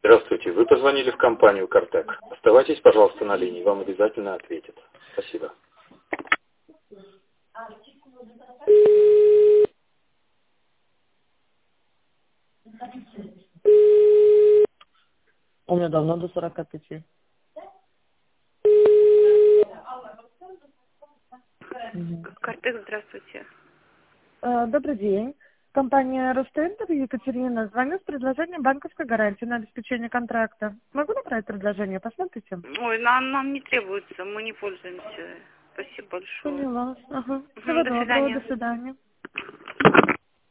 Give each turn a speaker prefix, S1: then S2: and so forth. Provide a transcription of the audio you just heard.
S1: Здравствуйте. Вы позвонили в компанию «Картек». Оставайтесь, пожалуйста, на линии. Вам обязательно ответят. Спасибо.
S2: У меня давно до 45.
S3: Картек, здравствуйте.
S2: Добрый день. Компания Ростендер, Екатерина. Звоню с предложением банковской гарантии на обеспечение контракта. Могу направить предложение? Посмотрите.
S3: Ой, нам не требуется, мы не пользуемся. Спасибо большое.
S2: Поняла. Ага.
S3: Мгм,
S2: Всего
S3: до
S2: доброго.
S3: свидания.
S2: До свидания.